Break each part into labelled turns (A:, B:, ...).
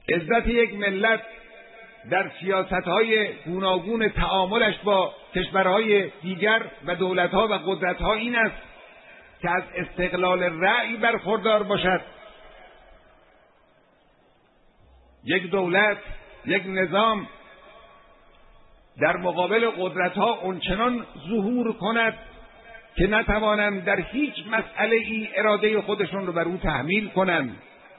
A: عزت یک ملت در سیاست‌های گوناگون تعاملش با کشورهای دیگر و دولت‌ها و قدرت‌ها این است که از استقلال رأی برخوردار باشد. یک دولت، یک نظام در مقابل قدرت‌ها اونچنان ظهور کند که نتوانند در هیچ مسئله ای اراده خودشون رو بر او تحمیل کنند.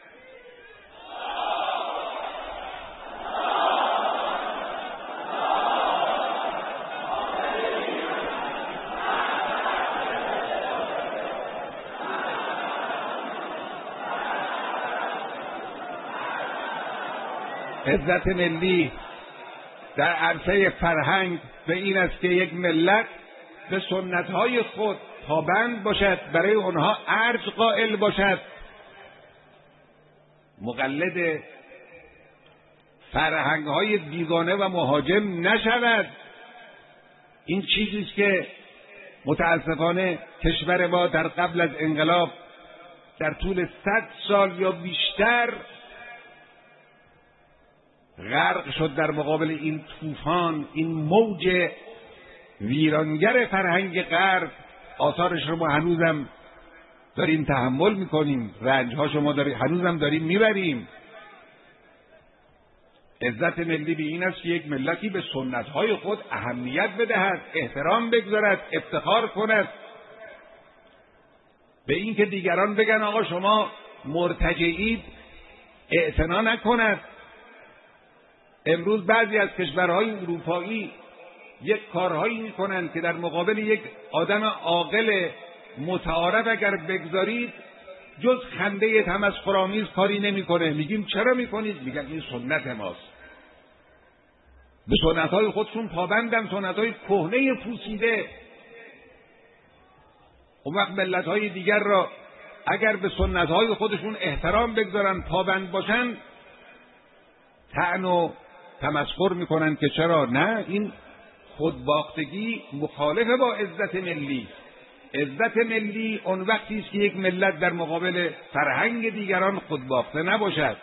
A: عزت ملی در عرصه فرهنگ به این است که یک ملت به سنت‌های خود پابند باشد، برای آنها ارج قائل باشد، مقلد فرهنگ‌های بیگانه و مهاجم نشود. این چیزی است که متاسفانه کشور ما در قبل از انقلاب در طول 100 سال یا بیشتر غرق شد در مقابل این طوفان، این موج ویرانگر فرهنگ غرب. آثارش رو ما هنوزم داریم تحمل میکنیم، رنج‌هاشو ما هنوزم داریم میبریم. عزت ملی به این است که یک ملتی به سنت‌های خود اهمیت بدهد، احترام بگذارد، افتخار کند. به این که دیگران بگن آقا شما مرتجعید اعتنا نکند. امروز بعضی از کشورهای اروپایی یک کارهایی میکنند که در مقابل یک آدم عاقل متعارف اگر بگذارید جز خنده تمسخرآمیز کاری نمیکنه. میگیم چرا میکنید؟ میگن این سنت ماست. به سنتهای خودشون پابندن، سنتهای کهنه پوسیده. اون وقت ملتهای دیگر را اگر به سنتهای خودشون احترام بگذارن، پابند باشن، طعن و تمسخر میکنن که چرا نه. این خودباختگی مخالف با عزت ملی. عزت ملی اون وقتی است که یک ملت در مقابل فرهنگ دیگران خودباخته نباشد.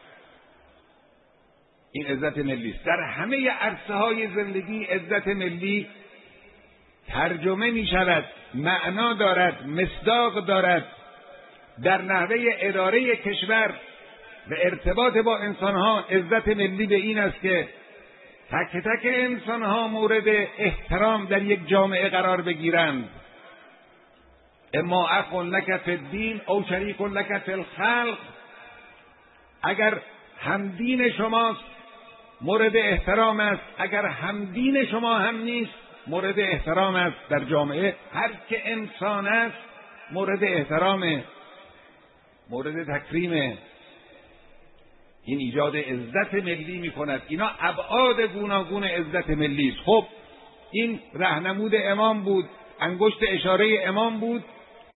A: این عزت ملی است. در همه عرصه‌های زندگی عزت ملی ترجمه می شود، معنا دارد، مصداق دارد در نحوه اداره کشور و ارتباط با انسانها. عزت ملی به این است که تک تک انسانها مورد احترام در یک جامعه قرار بگیرند. اما اخ لک فی الدین او شریک لک فی الخلق. اگر همدین شماست مورد احترام است، اگر همدین شما هم نیست مورد احترام است. در جامعه هر که انسان است مورد احترام، مورد تکریم. این ایجاد عزت ملی می کند. اینا ابعاد گوناگون عزت ملی است. خب این راهنمود امام بود، انگشت اشاره امام بود